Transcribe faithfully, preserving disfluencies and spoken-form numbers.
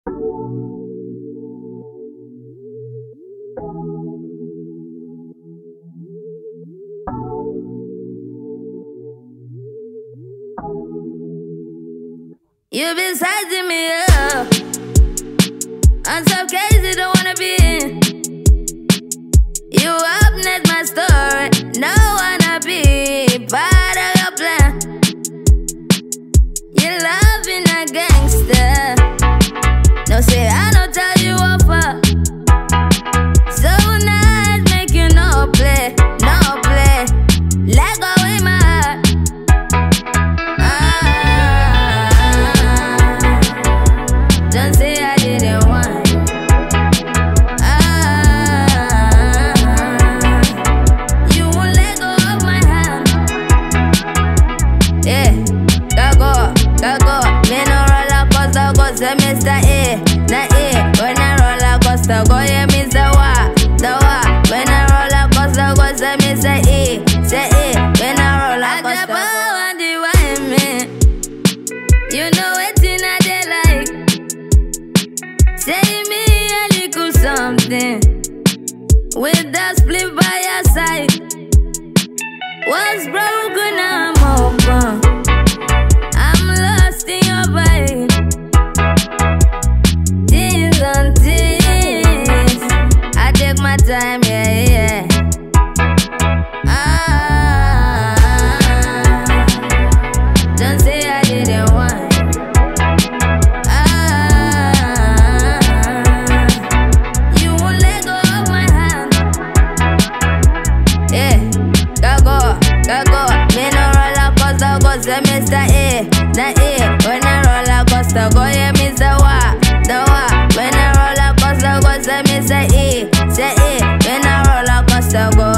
You've been sizing me up on some crazy don't wanna be in. You upnet my story, no wanna be part of your plan. You loving a gangster, no say I don't tell you what for. So nice, make you no play, no play. Let go with my heart. Don't say I didn't want. Ah, you won't let go of my hand. Yeah, go go, go go. Me no roller coaster, go say Mister A, na A. When I roller coaster, go yeah Mister Wa, the Wa. When I roller coaster, go say Mister E, say E. When I roller coaster, I the wine man. You know it's in a day like. Say me a little something with that split by your side. What's broken, I'm open. I'm lost in your vibe. Things on things, I take my time, yeah, yeah. Ah, don't say I didn't want. Say Mister A, na A. When I roller coaster, go yeah Mister Wa, the Wa. When I roller coaster, go say Mister E, say E. When I roller coaster, go.